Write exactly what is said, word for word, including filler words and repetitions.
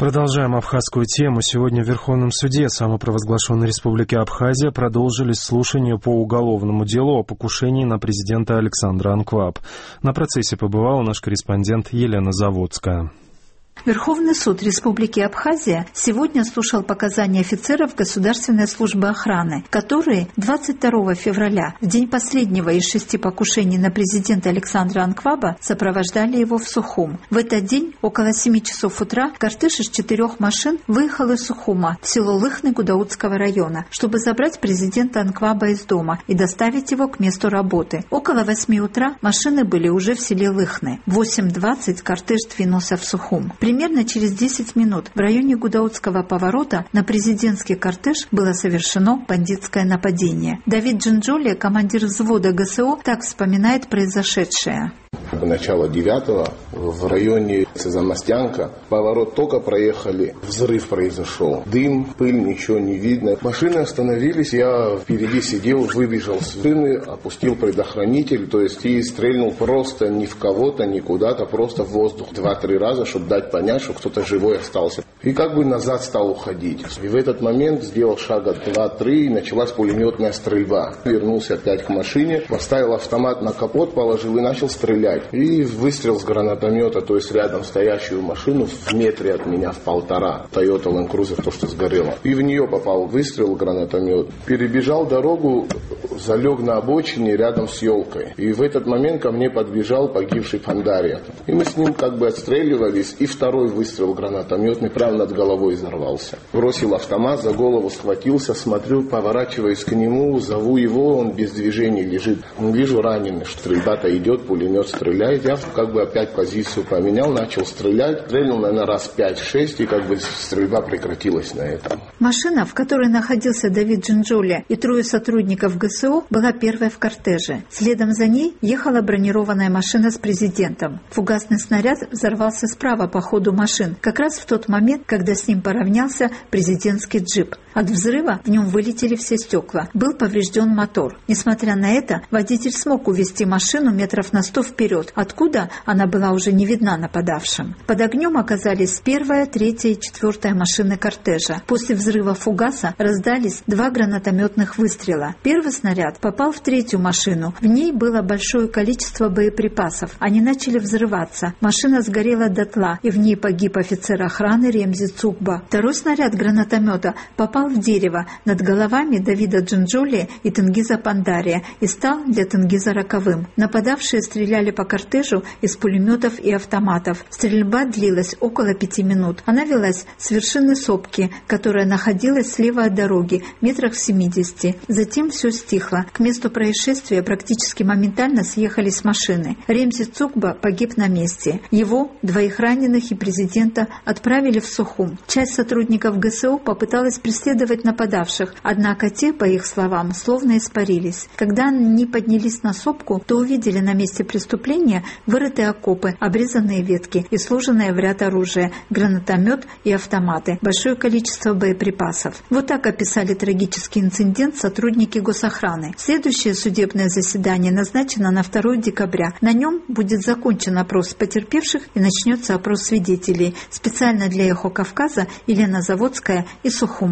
Продолжаем абхазскую тему. Сегодня в Верховном суде самопровозглашенной Республики Абхазия продолжились слушания по уголовному делу о покушении на президента Александра Анкваб. На процессе побывала наш корреспондент Елена Заводская. Верховный суд Республики Абхазия сегодня слушал показания офицеров Государственной службы охраны, которые двадцать второго февраля, в день последнего из шести покушений на президента Александра Анкваба, сопровождали его в Сухум. В этот день, около семи часов утра, кортеж из четырех машин выехал из Сухума в село Лыхны Гудаутского района, чтобы забрать президента Анкваба из дома и доставить его к месту работы. Около восьми утра машины были уже в селе Лыхны. В восемь двадцать кортеж двинулся в Сухум. Примерно через десять минут в районе Гудаутского поворота на президентский кортеж было совершено бандитское нападение. Давид Джинджоли, командир взвода ГСО, так вспоминает произошедшее. Начало девятого в районе Замостянка поворот только проехали, взрыв произошел. Дым, пыль, ничего не видно. Машины остановились, я впереди сидел, выбежал с машины, опустил предохранитель, то есть и стрельнул просто ни в кого-то, ни куда-то, просто в воздух два-три раза, чтобы дать понять, что кто-то живой остался. И как бы назад стал уходить. И в этот момент сделал шага два-три, и началась пулеметная стрельба. Вернулся опять к машине, поставил автомат на капот, положил и начал стрелять. И выстрел с гранатомета, то есть рядом стоящую машину в метре от меня, в полтора. Toyota Land Cruiser, то, что сгорело. И в нее попал выстрел, гранатомет. Перебежал дорогу, залег на обочине рядом с елкой. И в этот момент ко мне подбежал погибший Фандария. И мы с ним как бы отстреливались, и второй выстрел гранатометный прямо над головой взорвался. Бросил автомат, за голову схватился, смотрю, поворачиваюсь к нему, зову его, он без движения лежит. Вижу раненый, что стрельба-то идет, пулемет стреляет. Я как бы опять позицию поменял, начал стрелять. Стрельнул, наверное, раз пять-шесть, и как бы стрельба прекратилась на этом. Машина, в которой находился Давид Джинджоли и трое сотрудников ГСО, была первой в кортеже. Следом за ней ехала бронированная машина с президентом. Фугасный снаряд взорвался справа по ходу машин, как раз в тот момент, когда с ним поравнялся президентский джип. От взрыва в нем вылетели все стекла. Был поврежден мотор. Несмотря на это, водитель смог увести машину метров на сто вперед, откуда она была уже не видна нападавшим. Под огнем оказались первая, третья и четвертая машины кортежа. После взрыва фугаса раздались два гранатометных выстрела. Первый снаряд попал в третью машину. В ней было большое количество боеприпасов. Они начали взрываться. Машина сгорела дотла, и в ней погиб офицер охраны Ремзи Цукба. Второй снаряд гранатомета попал в дерево над головами Давида Джинджоли и Тенгиза Пандария и стал для Тенгиза роковым. Нападавшие стреляли по кортежу из пулеметов и автоматов. Стрельба длилась около пяти минут. Она велась с вершины сопки, которая находилась слева от дороги, метрах в семидесяти. Затем все стихло. К месту происшествия практически моментально съехались машины. Ремзи Цукба погиб на месте. Его, двоих раненых и президента отправили в Сухум. Часть сотрудников ГСО попыталась преследовать нападавших, однако те, по их словам, словно испарились. Когда они поднялись на сопку, то увидели на месте преступления вырытые окопы, обрезанные ветки и сложенное в ряд оружие, гранатомет и автоматы, большое количество боеприпасов. Вот так описали трагический инцидент сотрудники госохраны. Следующее судебное заседание назначено на второе декабря. На нем будет закончен опрос потерпевших и начнется опрос свидетелей. Специально для «Эхо Кавказа» Елена Заводская и Сухум.